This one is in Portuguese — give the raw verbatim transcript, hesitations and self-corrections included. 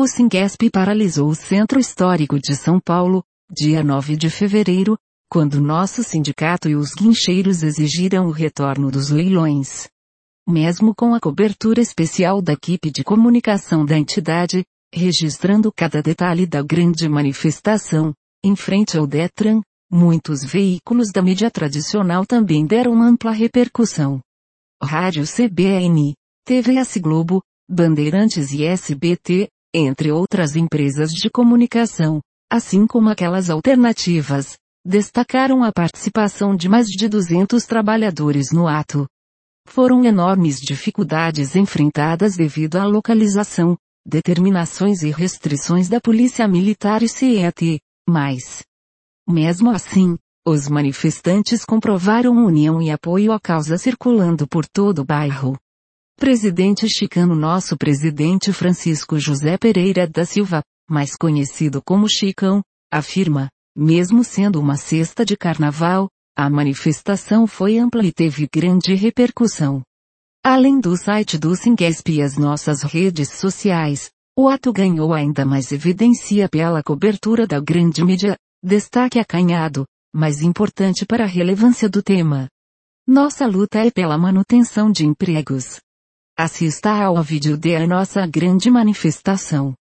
O Singesp paralisou o Centro Histórico de São Paulo, dia nove de fevereiro, quando nosso sindicato e os guincheiros exigiram o retorno dos leilões. Mesmo com a cobertura especial da equipe de comunicação da entidade, registrando cada detalhe da grande manifestação, em frente ao Detran, muitos veículos da mídia tradicional também deram ampla repercussão. Rádio C B N, T V S Globo, Bandeirantes e S B T, entre outras empresas de comunicação, assim como aquelas alternativas, destacaram a participação de mais de duzentos trabalhadores no ato. Foram enormes dificuldades enfrentadas devido à localização, determinações e restrições da Polícia Militar e C E T, mas, mesmo assim, os manifestantes comprovaram união e apoio à causa circulando por todo o bairro. Presidente chicano Nosso presidente Francisco José Pereira da Silva, mais conhecido como Chicão, afirma, mesmo sendo uma sexta de carnaval, a manifestação foi ampla e teve grande repercussão. Além do site do Singesp e as nossas redes sociais, o ato ganhou ainda mais evidência pela cobertura da grande mídia, destaque acanhado, mas importante para a relevância do tema. Nossa luta é pela manutenção de empregos. Assista ao vídeo de a nossa grande manifestação.